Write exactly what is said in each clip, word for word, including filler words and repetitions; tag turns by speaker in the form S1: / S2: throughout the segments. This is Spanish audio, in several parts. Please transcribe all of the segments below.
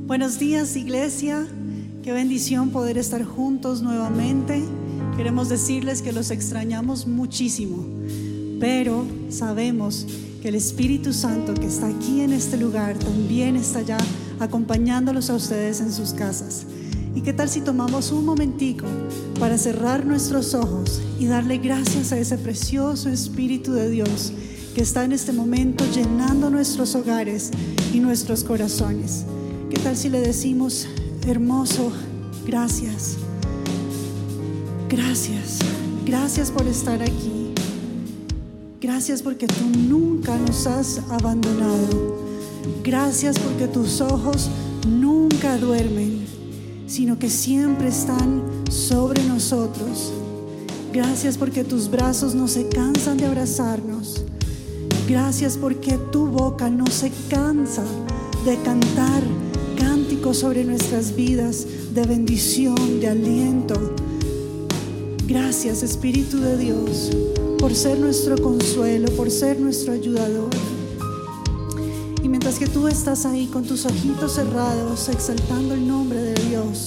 S1: Buenos días, iglesia. Qué bendición poder estar juntos nuevamente. Queremos decirles que los extrañamos muchísimo, pero sabemos que el Espíritu Santo que está aquí en este lugar también está allá acompañándolos a ustedes en sus casas. ¿Y qué tal si tomamos un momentico para cerrar nuestros ojos y darle gracias a ese precioso Espíritu de Dios que está en este momento llenando nuestros hogares y nuestros corazones? ¿Qué tal si le decimos: hermoso, gracias, gracias, gracias por estar aquí, gracias porque tú nunca nos has abandonado, gracias porque tus ojos nunca duermen, sino que siempre están sobre nosotros, gracias porque tus brazos no se cansan de abrazarnos, gracias porque tu boca no se cansa de cantar cánticos sobre nuestras vidas de bendición, de aliento. Gracias, Espíritu de Dios, por ser nuestro consuelo, por ser nuestro ayudador. Y mientras que tú estás ahí con tus ojitos cerrados, exaltando el nombre de Dios,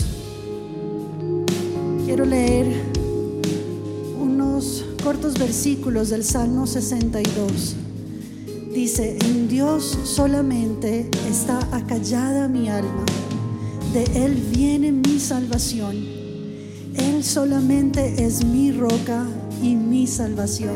S1: quiero leer unos cortos versículos del Salmo sesenta y dos. Dice: en Dios solamente está acallada mi alma, de Él viene mi salvación. Él solamente es mi roca y mi salvación,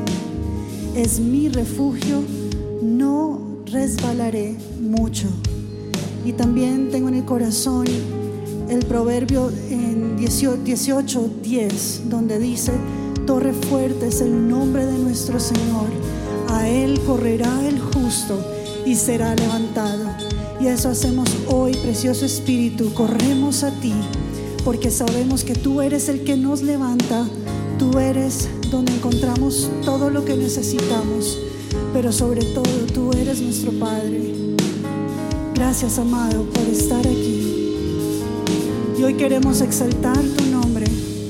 S1: es mi refugio, no resbalaré mucho. Y también tengo en el corazón el proverbio en dieciocho diez, donde dice: torre fuerte es el nombre de nuestro Señor, a Él correrá el justo y será levantado. Y eso hacemos hoy, precioso Espíritu. Corremos a ti porque sabemos que tú eres el que nos levanta, tú eres donde encontramos todo lo que necesitamos, pero sobre todo tú eres nuestro Padre. Gracias, amado, por estar aquí. Y hoy queremos exaltar tu nombre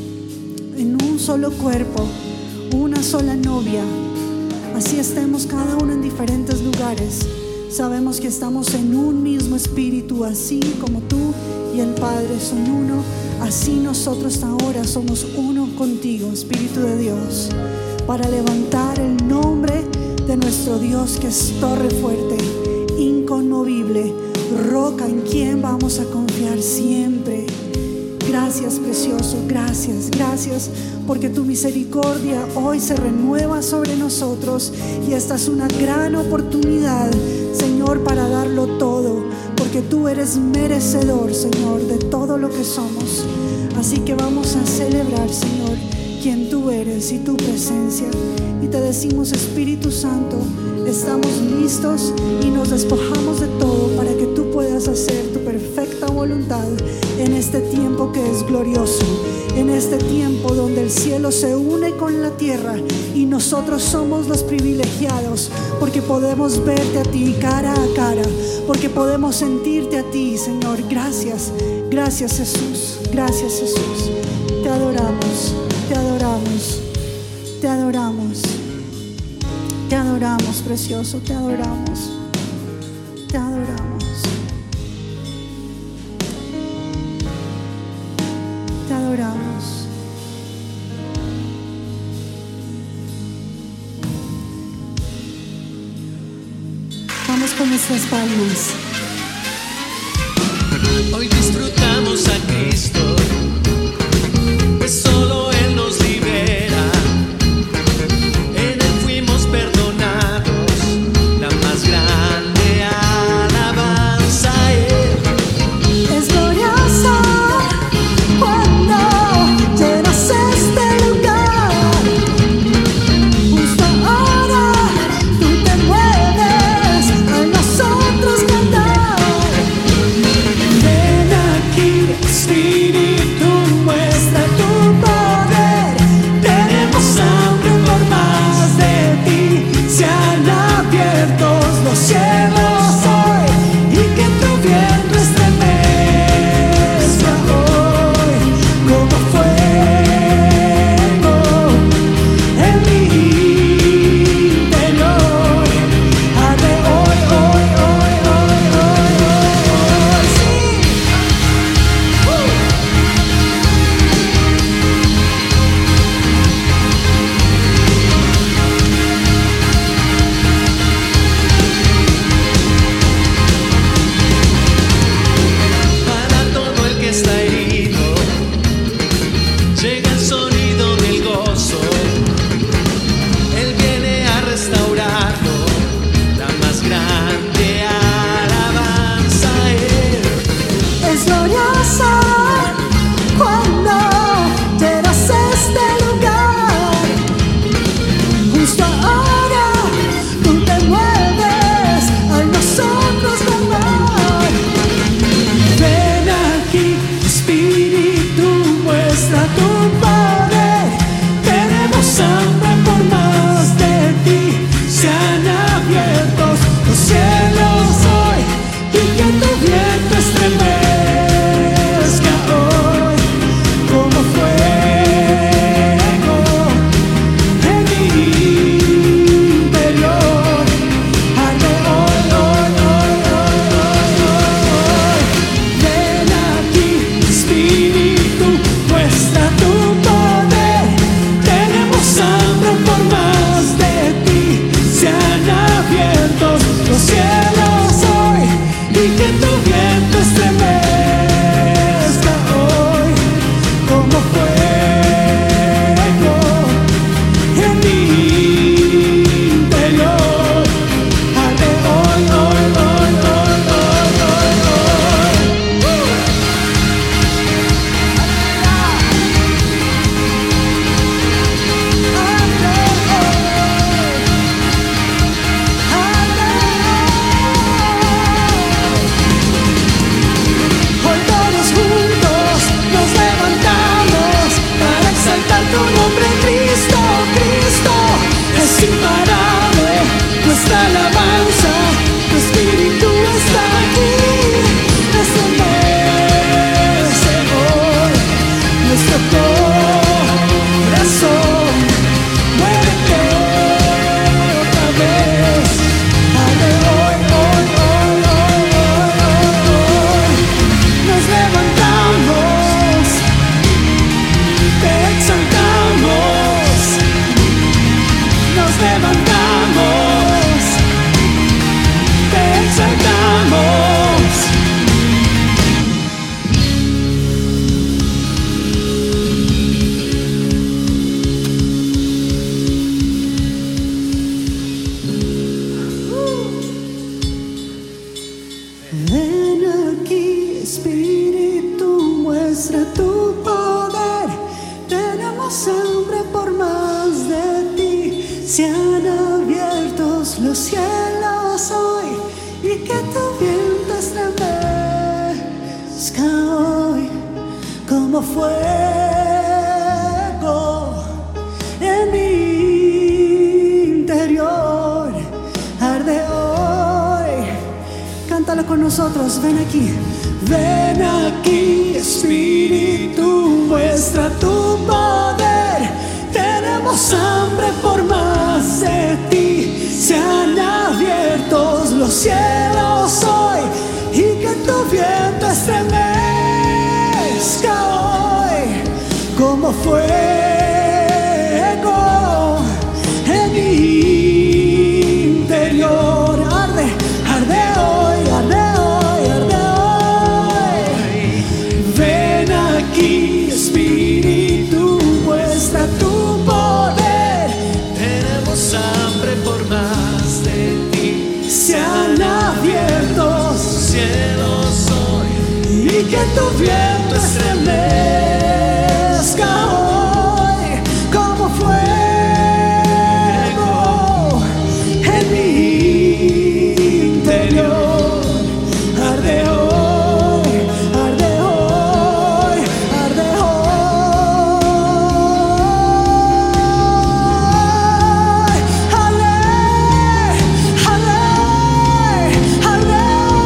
S1: en un solo cuerpo, una sola novia. Así estemos cada uno en diferentes lugares, sabemos que estamos en un mismo espíritu, así como tú y el Padre son uno, así nosotros ahora somos uno contigo, Espíritu de Dios, para levantar el nombre de nuestro Dios, que es torre fuerte, inconmovible, roca en quien vamos a confiar siempre. Gracias, precioso, gracias, gracias porque tu misericordia hoy se renueva sobre nosotros, y esta es una gran oportunidad, Señor, para darlo todo, porque tú eres merecedor, Señor, de todo lo que somos. Así que vamos a celebrar, Señor, quien tú eres y tu presencia, y te decimos: Espíritu Santo, estamos listos y nos despojamos de todo para que tú puedas hacer tu perfecta voluntad en este tiempo que es glorioso, en este tiempo donde el cielo se une con la tierra y nosotros somos los privilegiados porque podemos verte a ti cara a cara, porque podemos sentirte a ti, Señor. Gracias, gracias Jesús, gracias Jesús. Te adoramos, te adoramos, te adoramos, te adoramos, precioso, te adoramos, te adoramos. Te adoramos. Vamos con nuestras palmas.
S2: Hoy disfrutamos a Cristo, pues solo Él nos libera. En Él fuimos perdonados, la más grande alabanza a Él.
S1: Es glorioso cuando llenas este lugar. Justo ahora tú te mueves a nosotros cantar.
S2: Ven aquí, Espíritu, muestra tu poder. Tenemos hambre por más de ti. Se han abierto los cielos hoy, y que tu viento estremezca hoy como fuego en mi interior. Arde hoy, hoy, hoy, hoy, hoy, hoy, sí.
S1: Ven aquí, Espíritu, muestra tu poder. Tenemos hambre por más de ti. Sean abiertos los cielos hoy y que tu viento estremezca hoy como fuego en mi interior. Arde hoy. Cántalo con nosotros. Ven aquí. Ven aquí, Espíritu, muestra tu poder. Tenemos hambre por más de ti. Sean abiertos los cielos hoy y que tu viento estremezca hoy como fuego en mi interior. Arde, arde hoy, arde hoy, arde hoy. Ven aquí, Espíritu, muestra tu poder.
S2: Tenemos hambre por más de ti.
S1: Sean abiertos
S2: Cielos hoy
S1: y que tu viento estremezca hoy como fuego en mi interior. Arde hoy, arde hoy, arde hoy. Arde, arde, arde.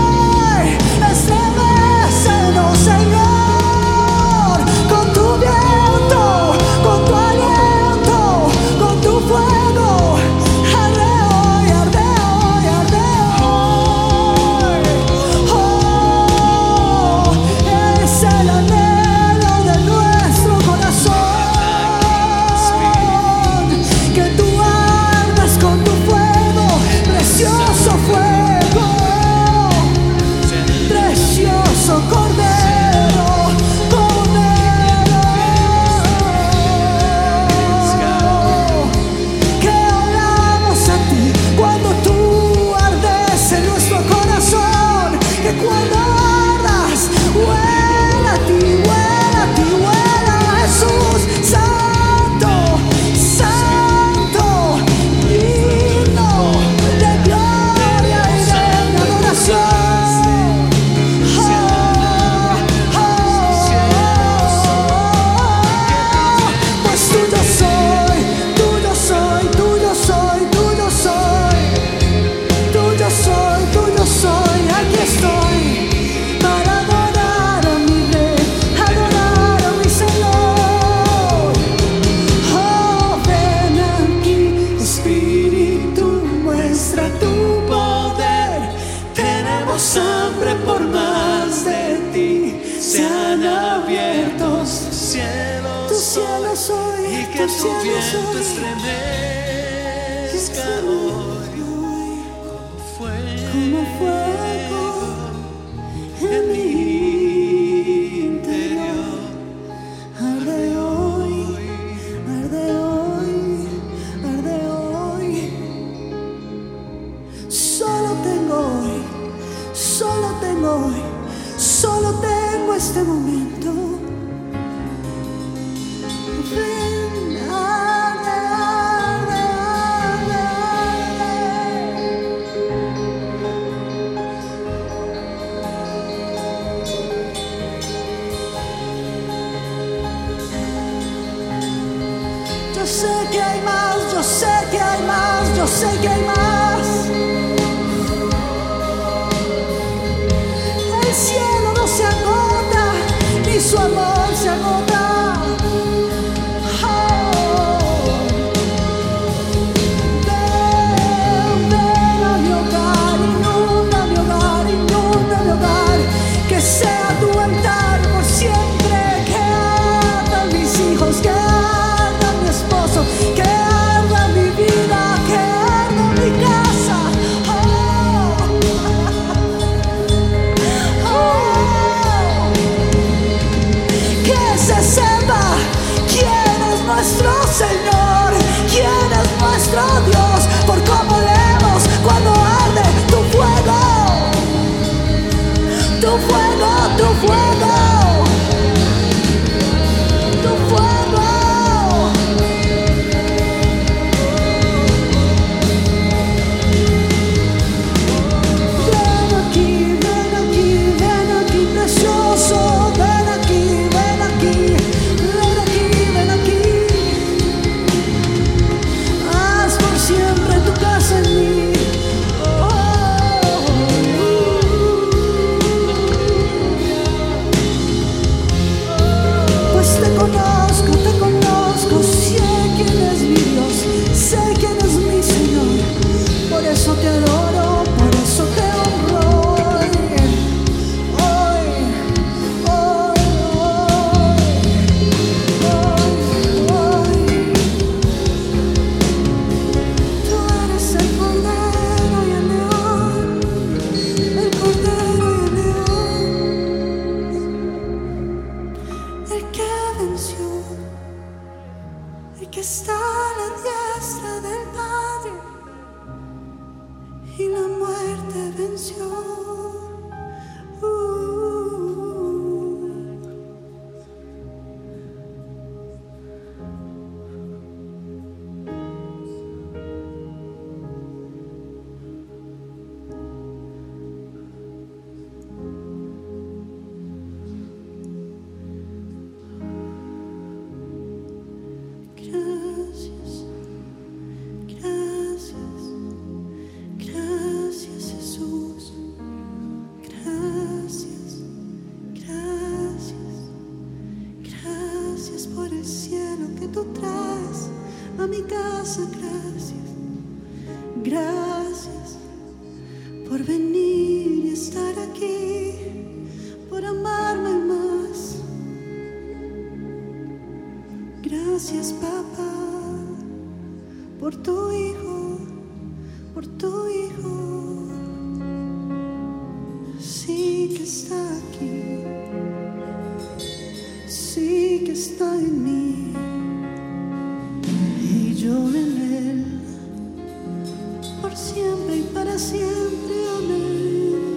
S1: Estremécenos, Señor, con tu viento, con tu aliento, con tu fuego. Arde hoy, arde hoy, arde hoy. Oh, es el anhelo de nuestro corazón, que tú ardas con tu fuego, precioso fuego. Precioso Cordero, Cordero, que oramos a ti cuando tú ardes en nuestro corazón, que cuando ardas, huela a ti, huela a ti, huela a Jesús, Santo, Santo, digno de gloria y de adoración. Pues tuyo soy, tuyo soy, tuyo soy, tuyo soy, tuyo soy, tuyo soy. Aquí estoy para adorar a mi Rey, adorar a mi Señor. Oh, ven aquí, Espíritu, muestra tu poder.
S2: tenemos hambre por más de ti. Sean abiertos cielos
S1: Tus cielos hoy,
S2: y que
S1: tus
S2: tu
S1: cielos
S2: viento
S1: hoy.
S2: estremezca hoy
S1: Como fuego en mi interior. Arde hoy, arde hoy, arde hoy. Solo tengo hoy, solo tengo hoy, solo tengo este momento. Ven, arde, arde, arde, arde. Yo sé que hay más, yo sé que hay más, yo sé que hay más. El cielo no se agota, ni su amor se agota. Oh. Ven, ven a mi hogar, inunda mi hogar, inunda mi hogar. Que sea tu altar por siempre, que ardan mis hijos, que arda mi esposo, que arda mi vida, que arda mi casa. casa, gracias. Gracias por venir y estar aquí, por amarme más. Gracias, papá, por tu hijo, por tu hijo. Sí que está aquí, sí que está en mí y yo en él, por siempre y para siempre. Amén.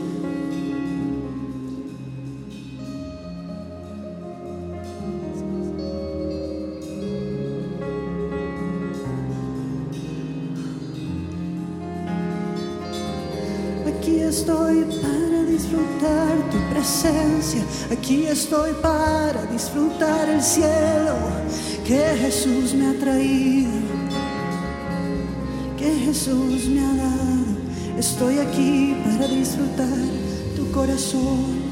S1: Aquí estoy para disfrutar tu presencia. Aquí estoy para disfrutar el cielo que Jesús me ha traído, que Jesús me ha dado. Estoy aquí para disfrutar tu corazón.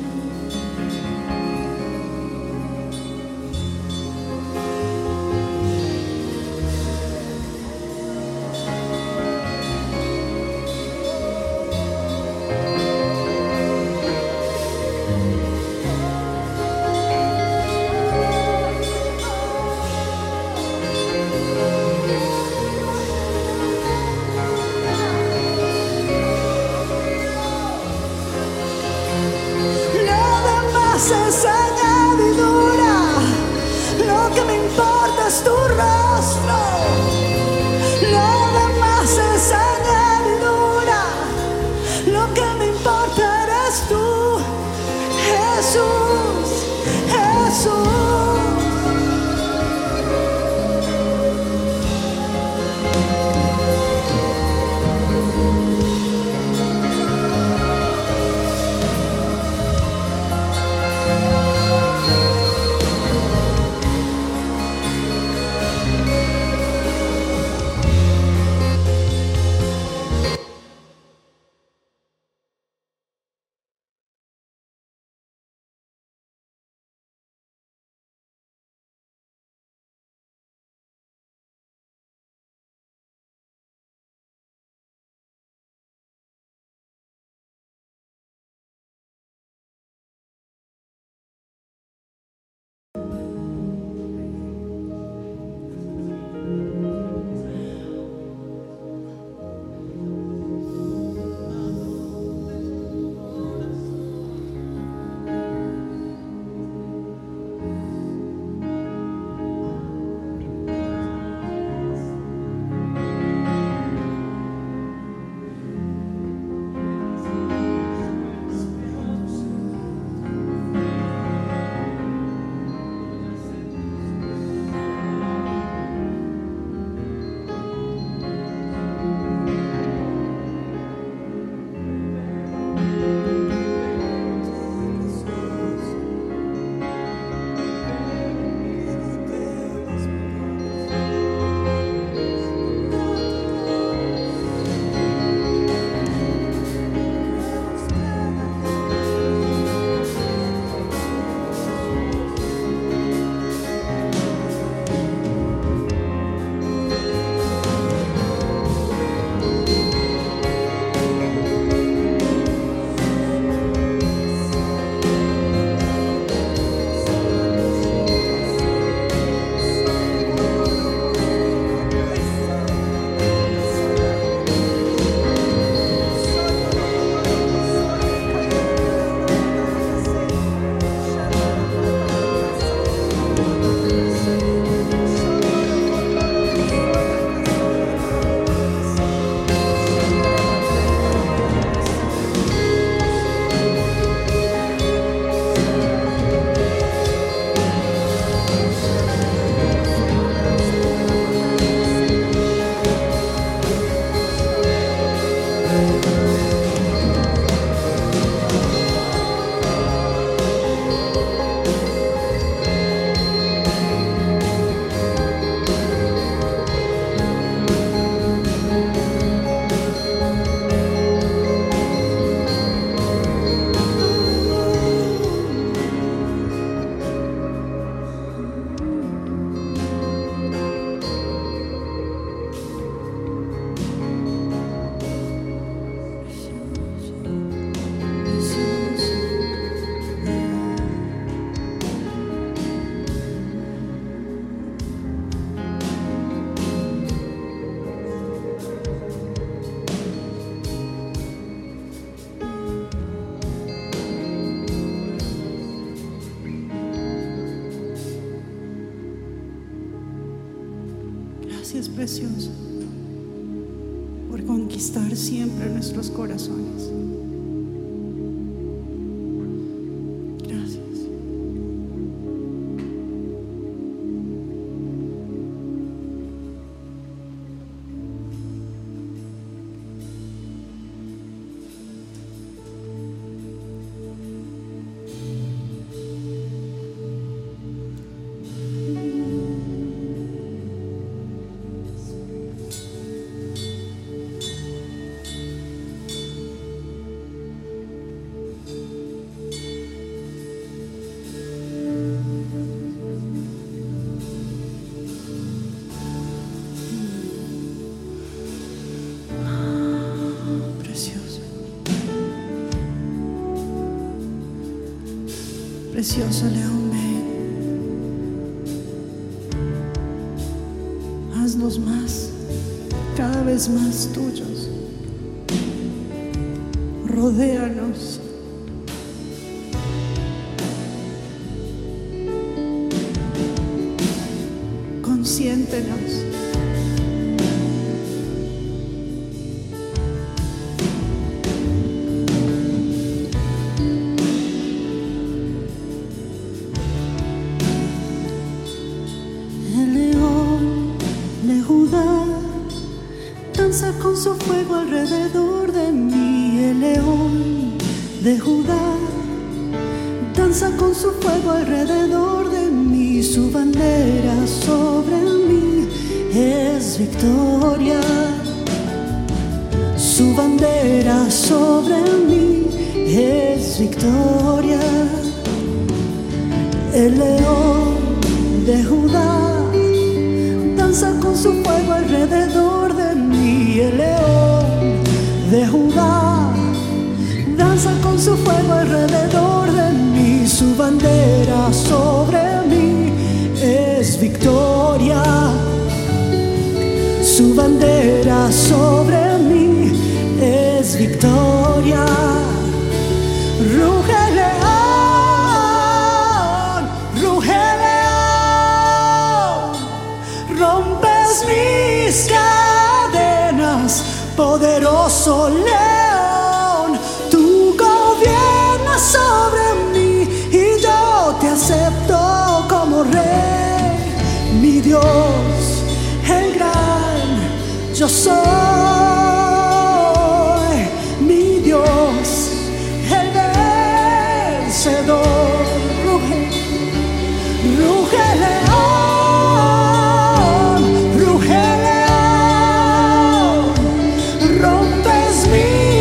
S1: Es añadidura, lo que me importa es tu rostro, lo demás es añadidura, lo que me importa eres tú, Jesús, Jesús. precioso, por conquistar siempre nuestros corazones. Gracias. Precioso León, ven, haznos más, cada vez más tuyos. Rodéanos. Consiéntenos. Danza con su fuego alrededor de mí, el león de Judá. Danza con su fuego alrededor de mí, su bandera sobre mí es victoria. Su bandera sobre mí es victoria. El león de Judá danza con su fuego alrededor de mí, el león de Judá danza con su fuego alrededor de mí, su bandera sobre mí es victoria. Su bandera sobre mí es victoria. Ruge león, ruge león, rompes mis cadenas, poderoso león, tú gobiernas sobre mí y yo te acepto como rey, mi Dios, el gran yo soy, mi Dios, el vencedor. Ruge, ruge león, rompes mi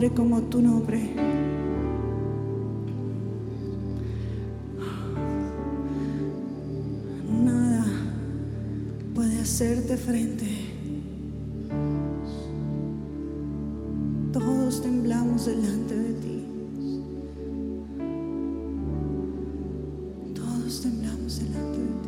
S1: nombre como tu nombre. Nada puede hacerte frente. Todos temblamos delante de ti. Todos temblamos delante de ti.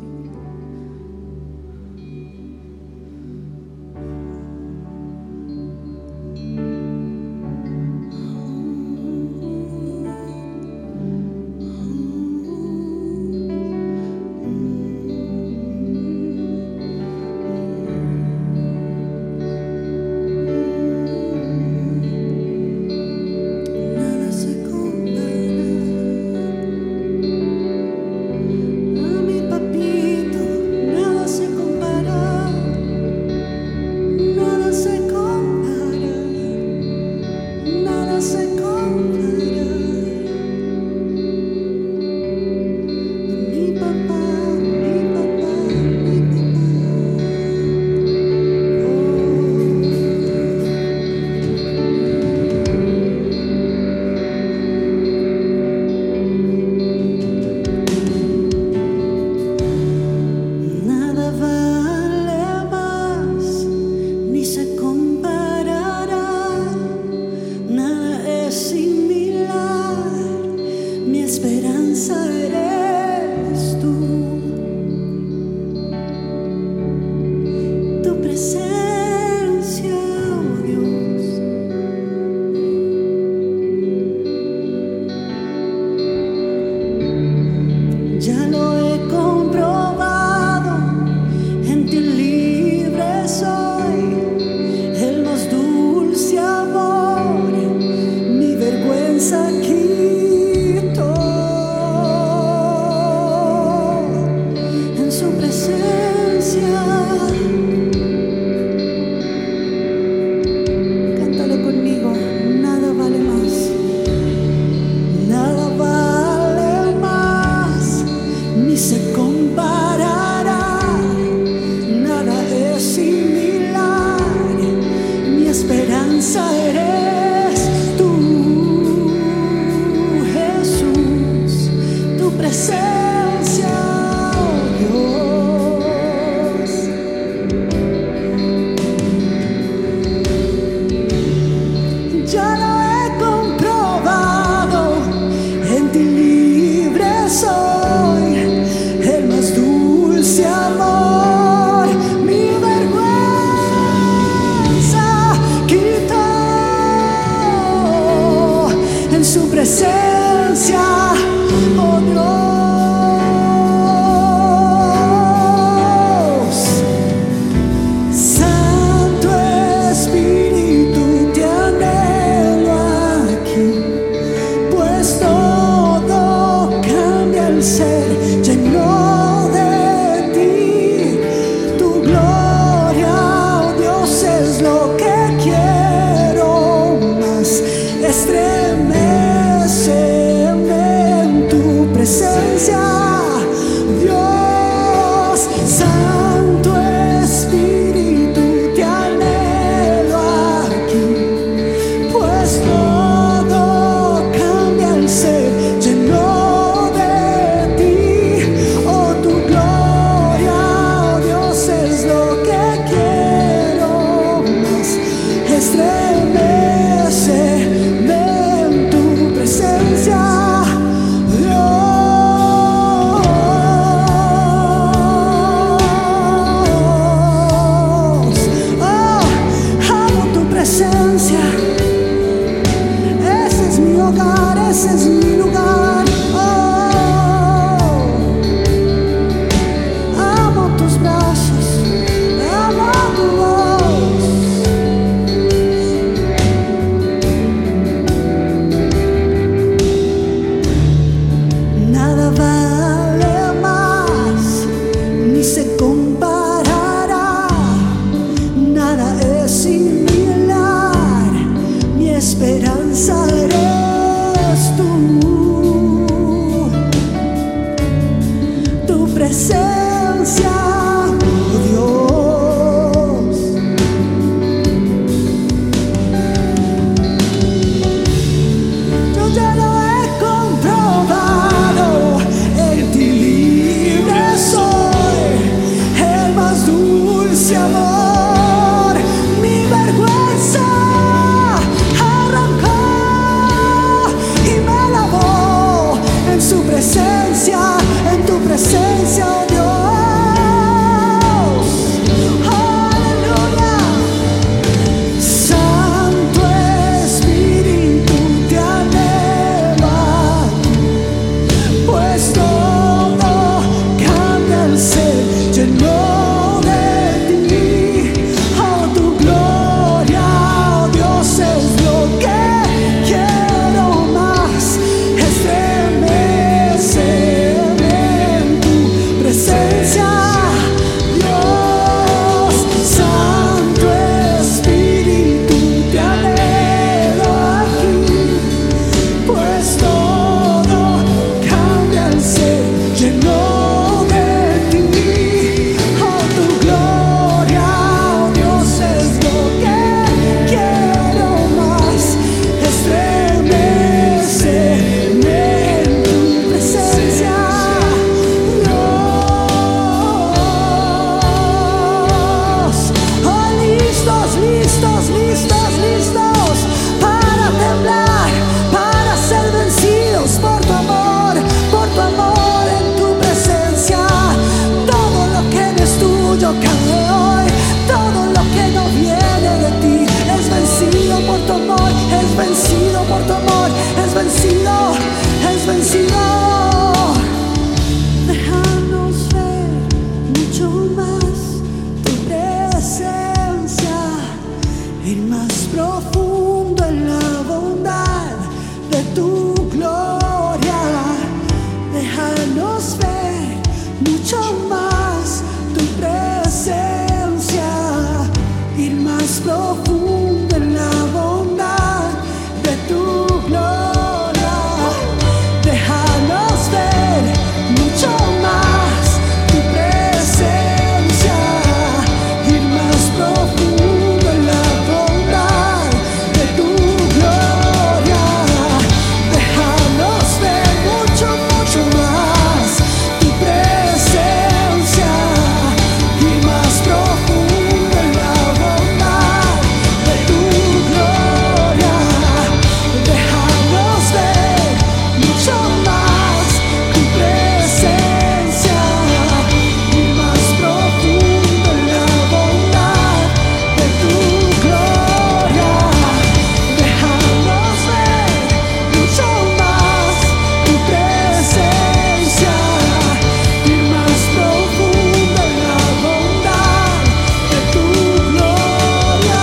S1: ir más profundo en la bondad de tu gloria. Déjanos ver mucho más tu presencia, ir más profundo en la bondad de tu gloria. Déjanos ver mucho más tu presencia, ir más profundo en la bondad de tu gloria. Déjanos ver mucho, mucho más tu presencia, ir más profundo en la bondad de tu gloria. Déjanos ver mucho más tu presencia, ir más profundo en la bondad de tu gloria. Déjanos ver mucho más tu presencia, ir más profundo en la bondad de tu gloria.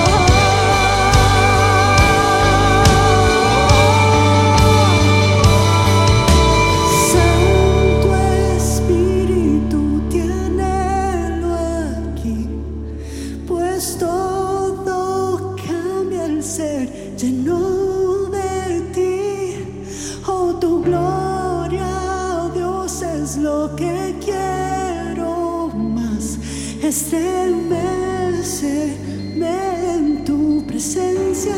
S1: Santo Espíritu, te anhelo aquí, pues todo cambia al ser lleno de ti. Oh, tu gloria, oh Dios, es lo que quiero más. Estremeceme en tu presencia,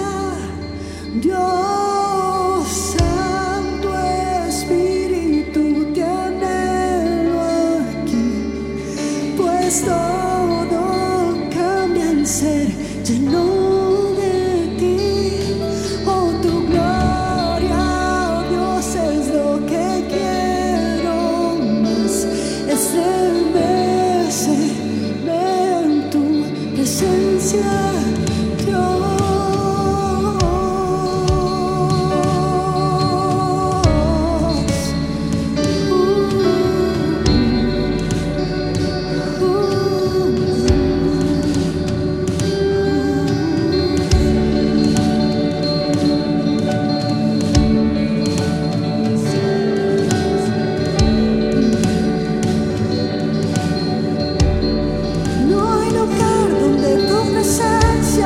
S1: Dios. Santo Espíritu, te anhelo aquí, pues todo cambia al ser lleno de ti. Oh, tu gloria, oh Dios, es lo que quiero más. Estremeceme en tu presencia, Dios. No hay lugar donde tu presencia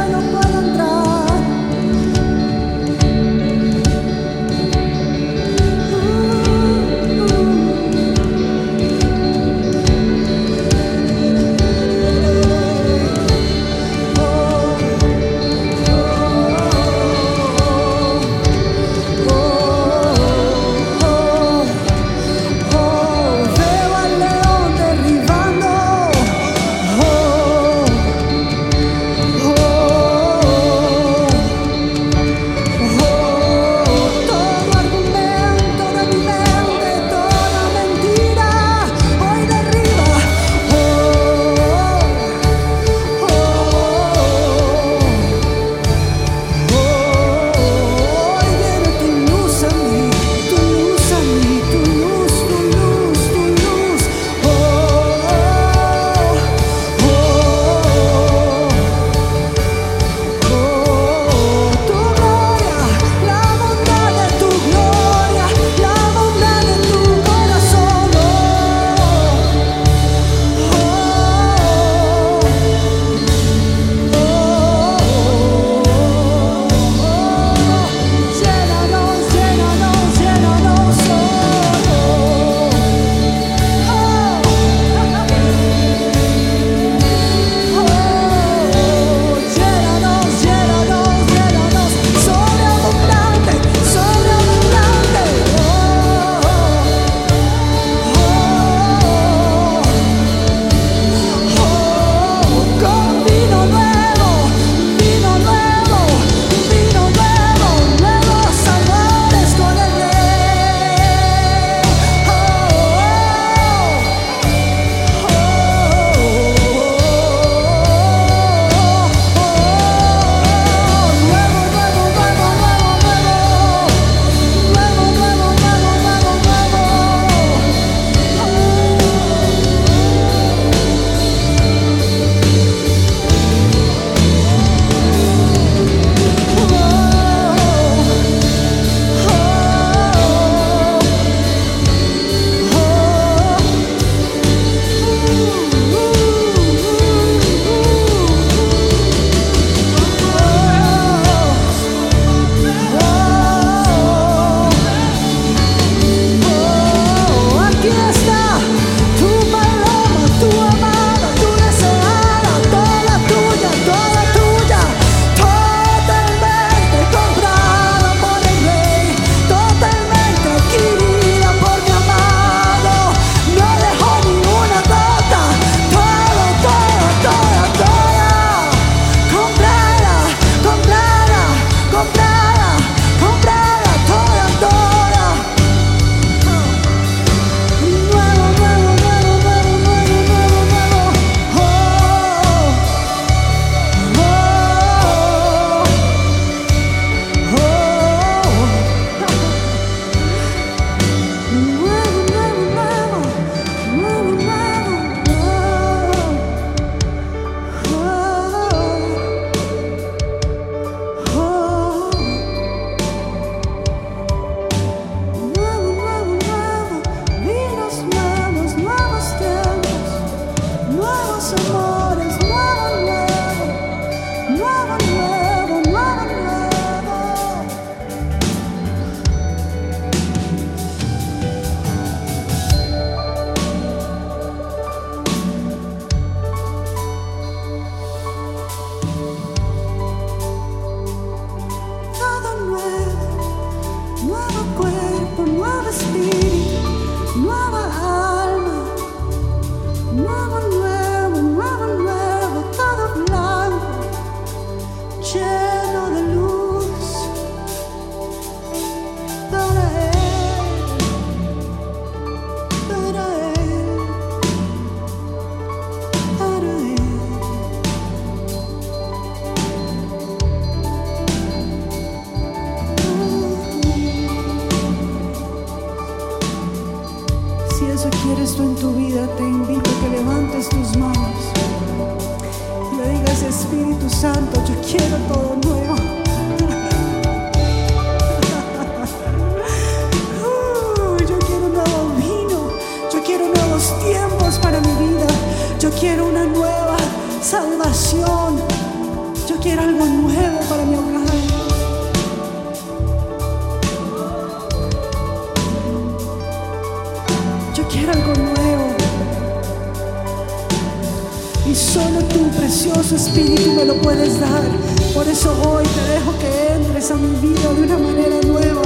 S1: Espíritu Santo, yo quiero todo nuevo. Uh, yo quiero un nuevo vino, yo quiero nuevos tiempos para mi vida, yo quiero una nueva salvación, yo quiero algo nuevo para mi hogar. Yo quiero algo nuevo. Y solo tu precioso Espíritu me lo puedes dar. Por eso hoy te dejo que entres a mi vida de una manera nueva.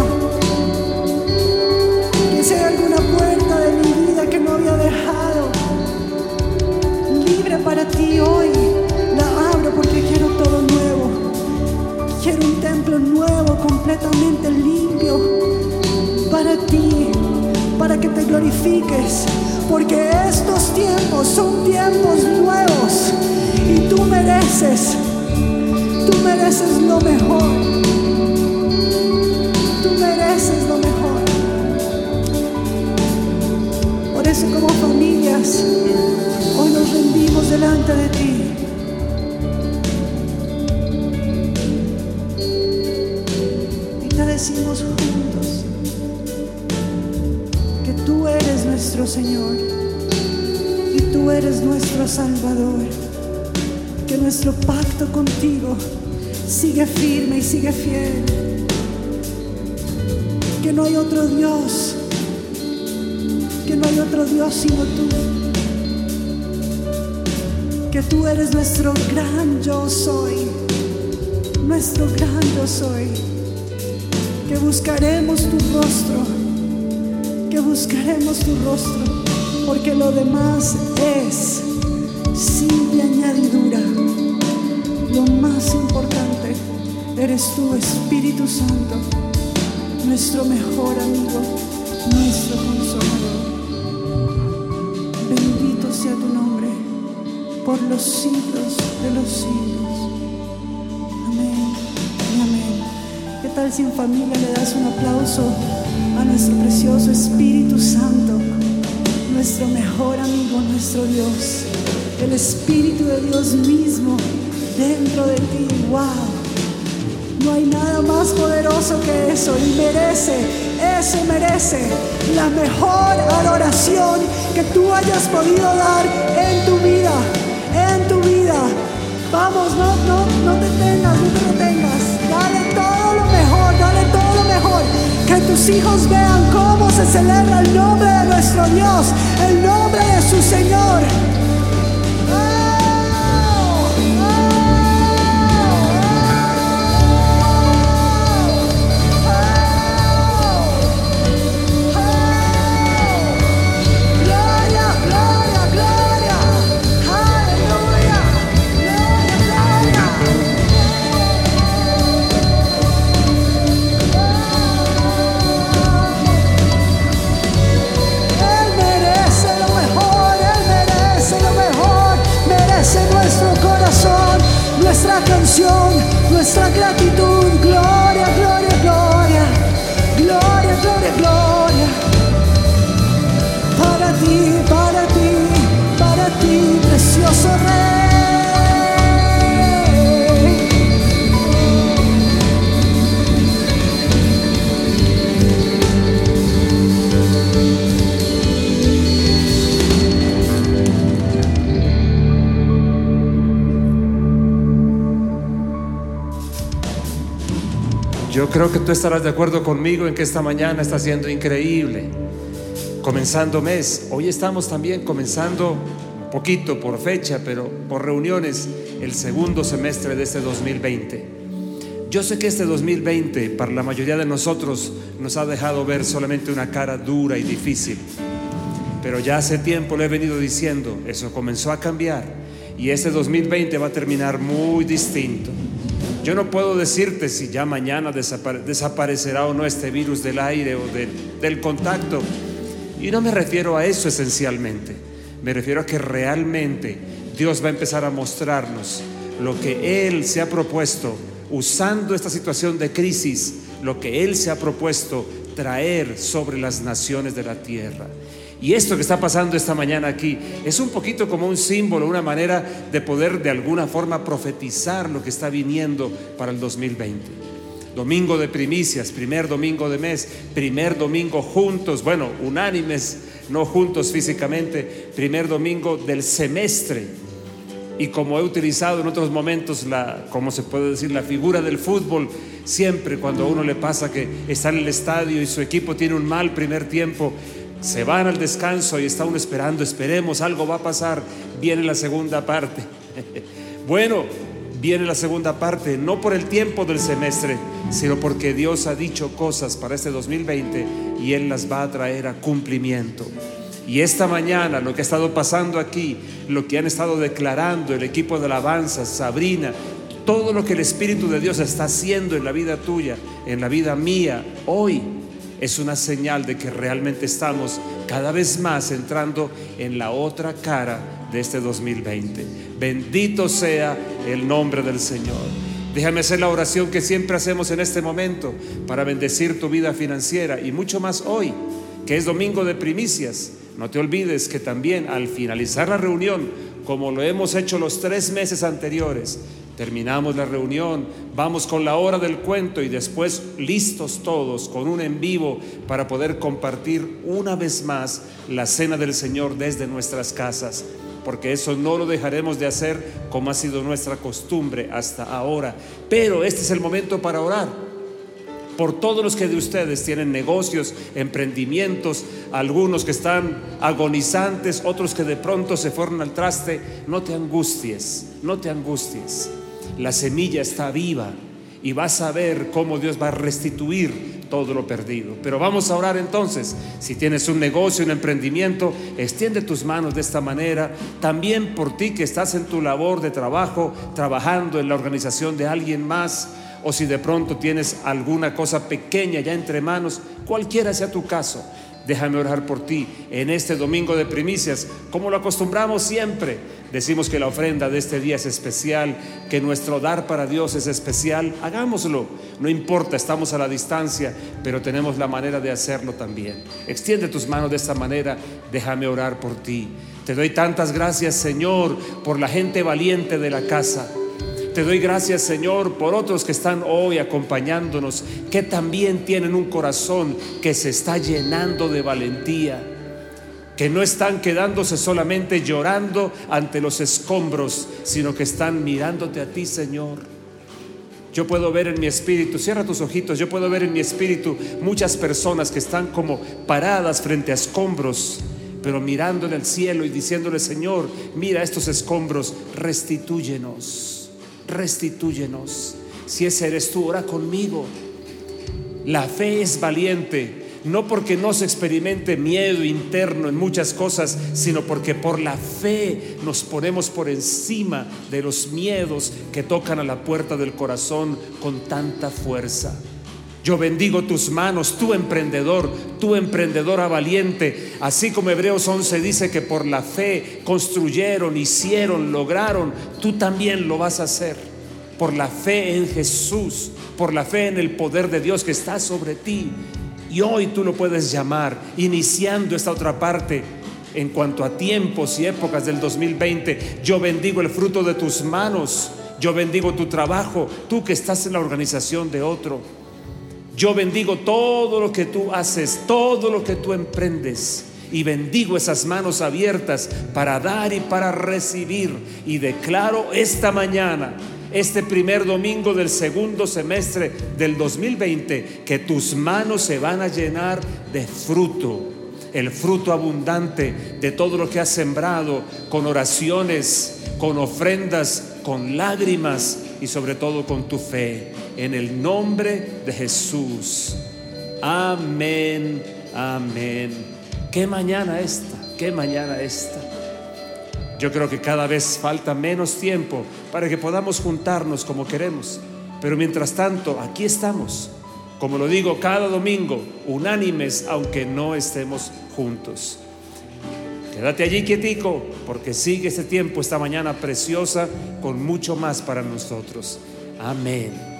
S1: Que si hay alguna puerta de mi vida que no había dejado libre para ti hoy, la abro porque quiero todo nuevo. Quiero un templo nuevo, completamente limpio para ti, para que te glorifiques. Porque estos tiempos son tiempos nuevos y tú mereces, tú mereces lo mejor, tú mereces lo mejor. Por eso como familias hoy nos rendimos delante de ti. Y te decimos juntos que tú eres nuestro Señor y tú eres nuestro Salvador, que nuestro pacto contigo sigue firme y sigue fiel, que no hay otro Dios, que no hay otro Dios sino tú, que tú eres nuestro gran yo soy, nuestro gran yo soy, que buscaremos tu rostro, que buscaremos tu rostro, porque lo demás es simple añadidura. Lo más importante eres tú, Espíritu Santo, nuestro mejor amigo, nuestro consolador. Bendito sea tu nombre por los siglos de los siglos. Amén y amén. ¿Qué tal si en familia le das un aplauso a nuestro precioso Espíritu Santo, nuestro mejor amigo, nuestro Dios, el Espíritu de Dios mismo dentro de ti? ¡Wow! No hay nada más poderoso que eso. Y merece, eso merece la mejor adoración que tú hayas podido dar en tu vida, en tu vida. Vamos, no, no, no te tengas, no te detengas. Dale todo lo mejor, dale todo lo mejor. Que tus hijos vean cómo se celebra el nombre de nuestro Dios, el nombre de su Señor. Nuestra canción, nuestra gratitud, gloria, gloria, gloria, gloria, gloria, gloria. Para ti, para ti, para ti, precioso Rey.
S3: Yo creo que tú estarás de acuerdo conmigo en que esta mañana está siendo increíble. Comenzando mes, hoy estamos también comenzando un poquito por fecha, pero por reuniones, el segundo semestre de este dos mil veinte. Yo sé que este dos mil veinte para la mayoría de nosotros nos ha dejado ver solamente una cara dura y difícil, pero ya hace tiempo lo he venido diciendo, eso comenzó a cambiar y este dos mil veinte va a terminar muy distinto. Yo no puedo decirte si ya mañana desapare- desaparecerá o no este virus del aire o del, del contacto. Y no me refiero a eso esencialmente. Me refiero a que realmente Dios va a empezar a mostrarnos lo que Él se ha propuesto, usando esta situación de crisis, lo que Él se ha propuesto traer sobre las naciones de la tierra. Y esto que está pasando esta mañana aquí es un poquito como un símbolo, una manera de poder de alguna forma profetizar lo que está viniendo para el dos mil veinte. Domingo de primicias, primer domingo de mes, primer domingo juntos, bueno, unánimes, no juntos físicamente, primer domingo del semestre. Y como he utilizado en otros momentos la, ¿cómo se puede decir?, la figura del fútbol, siempre cuando a uno le pasa que está en el estadio y su equipo tiene un mal primer tiempo, se van al descanso y está uno esperando, esperemos, algo va a pasar, viene la segunda parte. Bueno, viene la segunda parte, no por el tiempo del semestre, sino porque Dios ha dicho cosas para este dos mil veinte y Él las va a traer a cumplimiento. Y esta mañana lo que ha estado pasando aquí, lo que han estado declarando el equipo de alabanza, Sabrina, todo lo que el Espíritu de Dios está haciendo en la vida tuya, en la vida mía, hoy es una señal de que realmente estamos cada vez más entrando en la otra cara de este dos mil veinte. Bendito sea el nombre del Señor. Déjame hacer la oración que siempre hacemos en este momento para bendecir tu vida financiera y mucho más hoy, que es domingo de primicias. No te olvides que también al finalizar la reunión, como lo hemos hecho los tres meses anteriores, terminamos la reunión, vamos con la hora del cuento y después listos todos con un en vivo para poder compartir una vez más la cena del Señor desde nuestras casas, porque eso no lo dejaremos de hacer como ha sido nuestra costumbre hasta ahora. Pero este es el momento para orar por todos los que de ustedes tienen negocios, emprendimientos, algunos que están agonizantes, otros que de pronto se fueron al traste. No te angusties, no te angusties. La semilla está viva y vas a ver cómo Dios va a restituir todo lo perdido. Pero vamos a orar entonces. Si tienes un negocio, un emprendimiento, extiende tus manos de esta manera. También por ti que estás en tu labor de trabajo, trabajando en la organización de alguien más, o si de pronto tienes alguna cosa pequeña ya entre manos, cualquiera sea tu caso, déjame orar por ti en este domingo de primicias. Como lo acostumbramos siempre, decimos que la ofrenda de este día es especial, que nuestro dar para Dios es especial. Hagámoslo, no importa, estamos a la distancia, pero tenemos la manera de hacerlo también. Extiende tus manos de esta manera, déjame orar por ti. Te doy tantas gracias, Señor, por la gente valiente de la casa. Te doy gracias, Señor, por otros que están hoy acompañándonos, que también tienen un corazón que se está llenando de valentía, que no están quedándose solamente llorando ante los escombros, sino que están mirándote a ti, Señor. Yo puedo ver en mi espíritu, cierra tus ojitos, yo puedo ver en mi espíritu muchas personas que están como paradas frente a escombros, pero mirándole al cielo y diciéndole: Señor, mira estos escombros, restitúyenos. Restitúyenos. Si ese eres tú, ora conmigo. La fe es valiente, no porque no se experimente miedo interno en muchas cosas, sino porque por la fe nos ponemos por encima de los miedos que tocan a la puerta del corazón con tanta fuerza. Yo bendigo tus manos, tú emprendedor, tú emprendedora valiente, así como Hebreos once dice que por la fe construyeron, hicieron, lograron, tú también lo vas a hacer. Por la fe en Jesús, por la fe en el poder de Dios que está sobre ti. Y hoy tú lo puedes llamar, iniciando esta otra parte. En cuanto a tiempos y épocas del dos mil veinte, yo bendigo el fruto de tus manos, yo bendigo tu trabajo, tú que estás en la organización de otro. Yo bendigo todo lo que tú haces, todo lo que tú emprendes, y bendigo esas manos abiertas para dar y para recibir. Y declaro esta mañana, este primer domingo del segundo semestre del dos mil veinte, que tus manos se van a llenar de fruto, el fruto abundante de todo lo que has sembrado, con oraciones, con ofrendas, con lágrimas y sobre todo con tu fe. En el nombre de Jesús. Amén, amén. Qué mañana esta, qué mañana esta. Yo creo que cada vez falta menos tiempo para que podamos juntarnos como queremos. Pero mientras tanto, aquí estamos, como lo digo cada domingo, unánimes aunque no estemos juntos. Quédate allí quietico, porque sigue este tiempo, esta mañana preciosa, con mucho más para nosotros. Amén.